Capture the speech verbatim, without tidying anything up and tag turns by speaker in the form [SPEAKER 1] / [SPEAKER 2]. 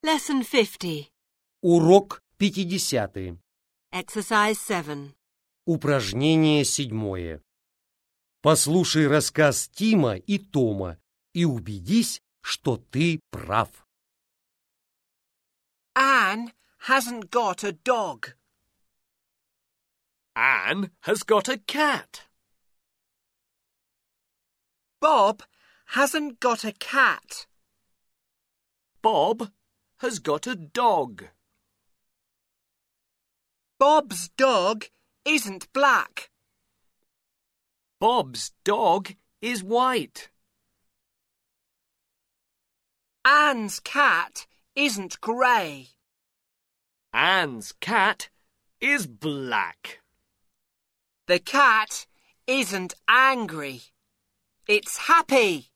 [SPEAKER 1] Lesson fifty.
[SPEAKER 2] Урок пятидесятый.
[SPEAKER 1] Exercise seven.
[SPEAKER 2] Упражнение седьмое. Послушай рассказ Тима и Тома и убедись, что ты прав.
[SPEAKER 3] Anne hasn't got a dog.
[SPEAKER 4] Anne has got a cat.
[SPEAKER 3] Bob hasn't got a cat.
[SPEAKER 4] Bob has got a dog.
[SPEAKER 3] Bob's dog isn't black.
[SPEAKER 4] Bob's dog is white.
[SPEAKER 3] Anne's cat isn't grey.
[SPEAKER 4] Anne's cat is black.
[SPEAKER 3] The cat isn't angry. It's happy.